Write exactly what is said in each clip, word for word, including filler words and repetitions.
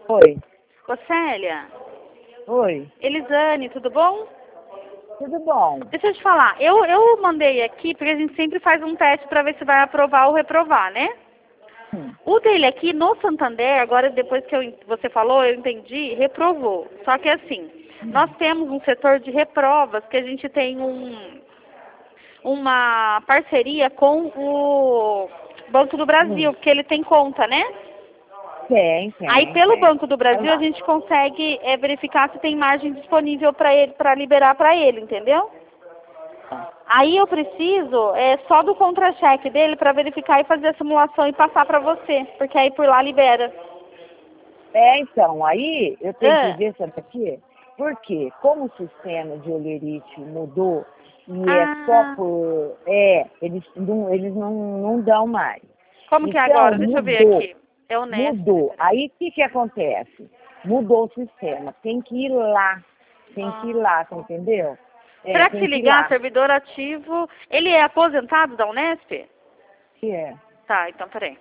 Oi. Ô, Célia. Oi. Elisane, tudo bom? Tudo bom? Deixa eu te falar. Eu, eu mandei aqui, porque a gente sempre faz um teste para ver se vai aprovar ou reprovar, né? Hum. O dele aqui no Santander, agora depois que eu, você falou, eu entendi, reprovou. Só que assim, Hum. nós temos um setor de reprovas que a gente tem um, uma parceria com o Banco do Brasil, Hum. porque ele tem conta, né? Tem, tem. Aí pelo tem. Banco do Brasil a gente consegue é, verificar se tem margem disponível para ele, para liberar para ele, entendeu? Aí eu preciso é, só do contra-cheque dele para verificar e fazer a simulação e passar para você, porque aí por lá libera. É, então, aí eu tenho Ah. que ver, sabe por quê? Porque como o sistema de olerite mudou e é só Ah, por... É, eles não, eles não, não dão mais. como que é Então, agora? Deixa eu ver mudou, aqui. É honesto. mudou. Aí o que que acontece? Mudou o sistema. Tem que ir lá. Tem que ir lá, você entendeu? É, Para tem se que ir ligar, lá. servidor ativo, ele é aposentado da Unesp? Que é. Tá, então peraí.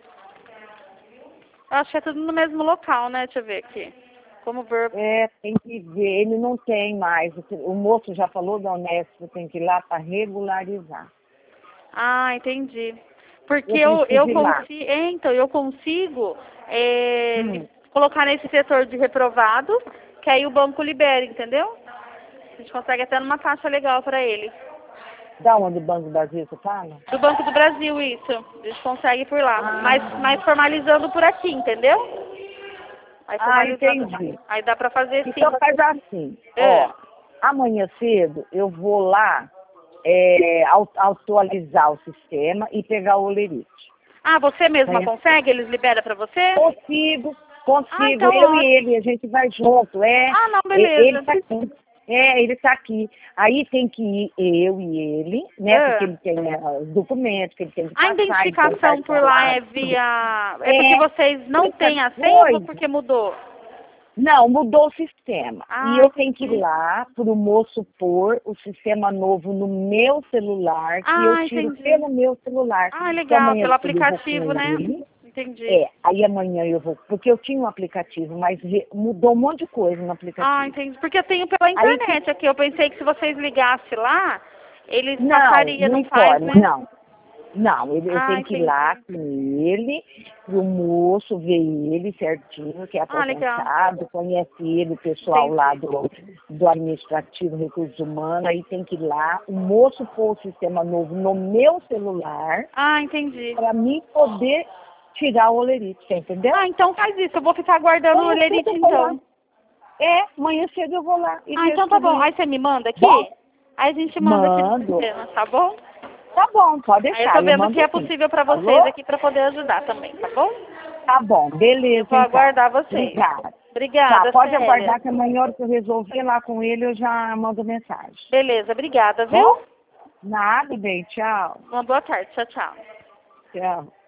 Eu acho que é tudo no mesmo local, né? Deixa eu ver aqui. Como verbo. É, tem que ver, ele não tem mais. O moço já falou da Unesp, tem que ir lá para regularizar. Ah, entendi. Porque Eu eu, eu preciso ir lá. consigo. É, então, eu consigo é, Hum. li- colocar nesse setor de reprovado, que aí o banco libera, entendeu? A gente consegue até numa taxa legal para ele. Da onde o Banco do Brasil você fala? Do Banco do Brasil, isso. A gente consegue por lá. Ah, Mas, mas formalizando por aqui, entendeu? Aí ah formalizando. entendi. Aí dá pra fazer sim. Então faz assim, É. ó, amanhã cedo eu vou lá é, au- atualizar o sistema e pegar o olerite. Ah, você mesma Amanhã consegue? Eles liberam pra você? consigo, Ah, consigo, então eu e ótimo. ele, a gente vai junto, é, Ah, não, e- ele beleza. tá aqui. É, ele tá aqui. Aí tem que ir eu e ele, né? Porque É. ele tem eh, os documentos que ele tem que A passar, ele tem identificação por cartão lá lá, é tudo. via... É porque É, vocês não outra têm a senha ou coisa. porque mudou? Não, mudou o sistema. E Ah, eu tenho que ir entendi. lá para o moço pôr o sistema novo no meu celular, que eu Ah, tiro entendi. pelo meu celular. Ah, Então legal. amanhã Pelo cedo eu vou com aplicativo, né? ele. Entendi. É, aí amanhã eu vou, porque eu tinha um aplicativo, mas re- mudou um monte de coisa no Ah, aplicativo. entendi. Porque eu tenho pela Aí que. internet aqui. Eu pensei que se vocês ligassem lá, eles Não, passariam, não não faz, pode, né? não. Não, ele- eu Ah, tenho que ir lá entendi. com ele, o moço ver ele certinho, que é Ah, legal. aposentado, conhece ele, o pessoal Entendi. lá do, do administrativo, recursos humanos, aí tem que ir lá, o moço pôr o sistema novo no meu celular, Ah, entendi. para mim poder tirar o olerite, você entendeu? Ah, então faz isso. Eu vou ficar aguardando o Amanhã cedo lerite, eu vou lá. então. É, amanhã cedo eu vou lá e Ah, vejo então tá tudo bom. Aí isso. você me manda aqui? Bom, Aí a gente manda aqui no mando. sistema, tá bom? Tá bom, pode Aí eu deixar, tô eu vendo o mando que é sim. possível pra vocês Falou? aqui pra poder ajudar também, tá bom? Tá bom, Eu beleza vou então. aguardar vocês. Obrigada. Tá, Obrigada, pode Célia. aguardar que amanhã, a hora que eu resolver lá com ele, eu já mando mensagem. Beleza, obrigada, viu? Bom? Nada, bem, tchau. Uma boa tarde. Tchau, tchau. Tchau.